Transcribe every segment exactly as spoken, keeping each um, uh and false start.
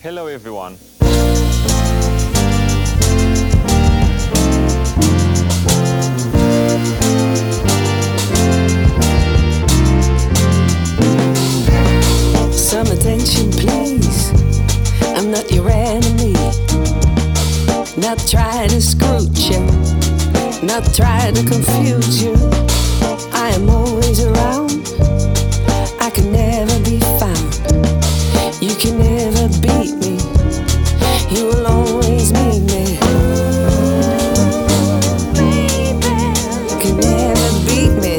Hello everyone. Some attention, please. I'm not your enemy. Not trying to screech you, not trying to confuse you. I am always around. I can never be found. You can never beat me. You will always meet me. You can never beat me.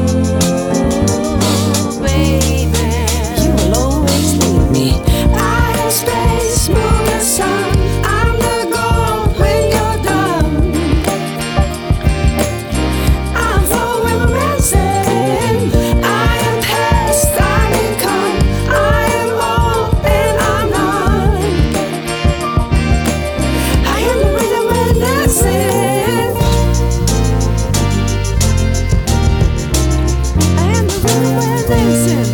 You will always need me. I am space, moon and sun. I'm the goal when you're done. I'm full when I'm racing. I am past, I become. I am all and I'm none. I am the rhythm we're dancing. I am the rhythm we're dancing.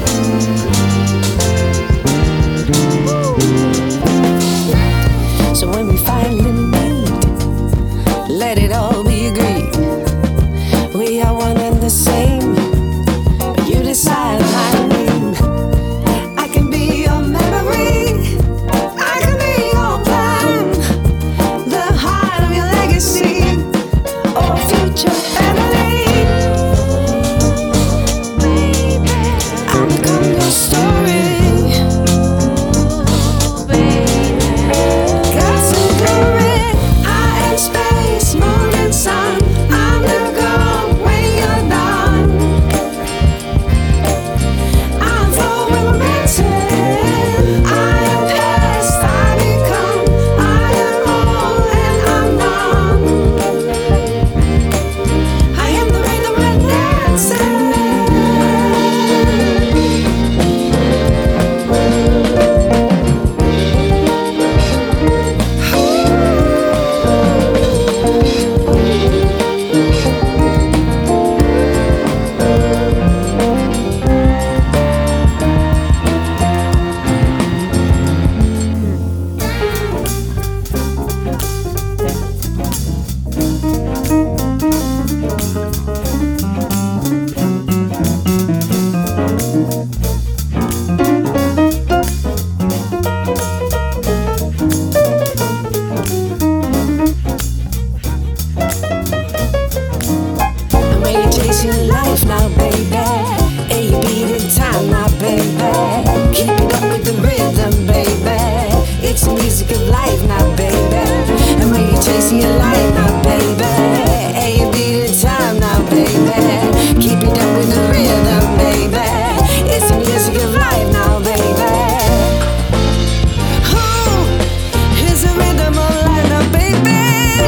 So when we finally meet, let it all be agreed. We are one and the same. You decide my name. I can be your memory. I can be your plan. The heart of your legacy or future family. I'll become your story. God's in glory. I am space, moon and sun. I'm the goal when you're done. I'm full when I'm dancing. I am past, I become. I am all and I'm none. I am the rhythm we're dancing. And when you're chasing life now, baby, and you beating time now, baby, keep it up with the rhythm, baby. It's the music of life now, baby. And when you're chasing your life now, baby, and you beating time now, baby, keep it up with the rhythm, baby. It's the music of life now, baby. Oh, it's the rhythm of life now, baby.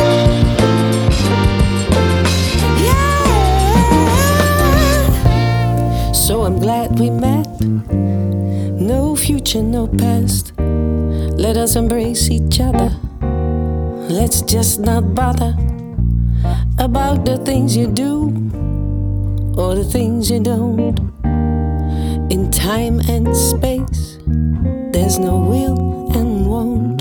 Yeah. So I'm glad we met. No future, no past. Let us embrace each other. Let's just not bother about the things you do or the things you don't. In time and space, there's no will and won't.